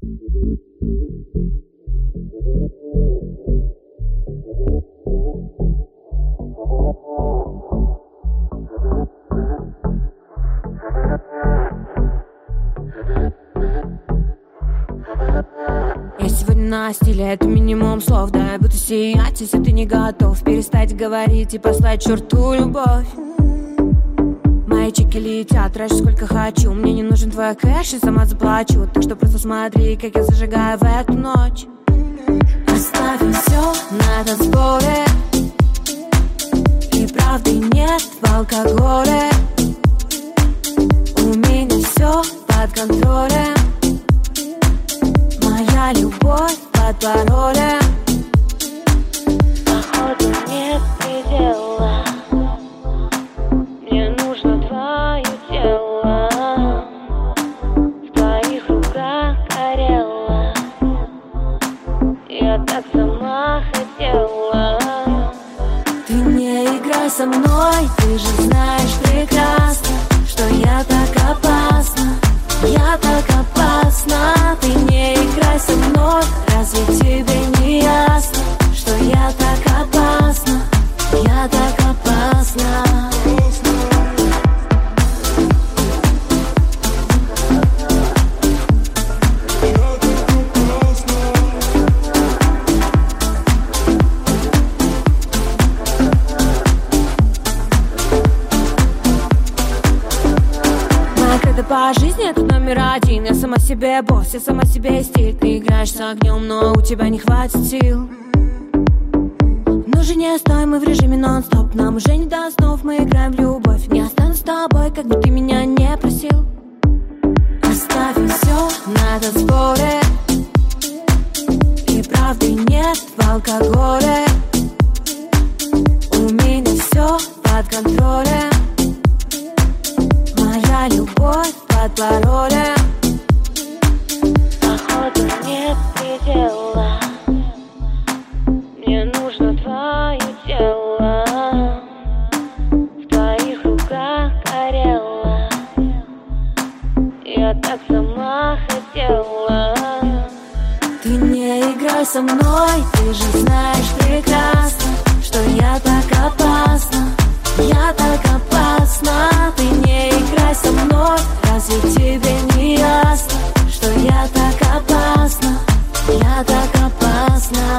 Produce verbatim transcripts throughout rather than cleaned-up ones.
Я сегодня на стиле, это минимум слов. Да, я буду сиять, если ты не готов перестать говорить и послать черту любовь. Мои чеки летят, трачу сколько хочу. Мне не нужен твой кэш, и сама заплачу. Так что просто смотри, как я зажигаю в эту ночь. Оставим все на танцполе, и правды нет в алкоголе. У меня все под контролем. Моя любовь под паролем. Походу нет предела. Мне нужно твое тело. В твоих руках горело. Я так сама хотела. Ты не играй со мной, ты же знаешь прекрасно, что я так опасна. Я так опасна. Ты не играй со мной, разве тебе не ясно, что я так опасна. Я так опасна. По жизни это номер один. Я сама себе босс, я сама себе стиль. Ты играешь с огнем, но у тебя не хватит сил. Ну же не стой, мы в режиме нон-стоп. Нам уже не до снов, мы играем в любовь. Не останусь с тобой, как бы ты меня не просил. Оставим все на танцполе, и правды нет в алкоголе. У меня все под контролем. Моя любовь под паролем. Походу нет предела. Мне нужно твое тело. В твоих руках горело. Я так сама хотела. Ты не играй со мной, ты же знаешь прекрасно, что я так опасна. Я так опасна. Ты не играй со мной, разве тебе не ясно, что я так опасна. Я так опасна.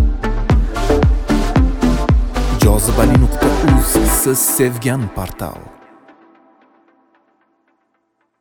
jozibali nuqta uz siz sevgan portal.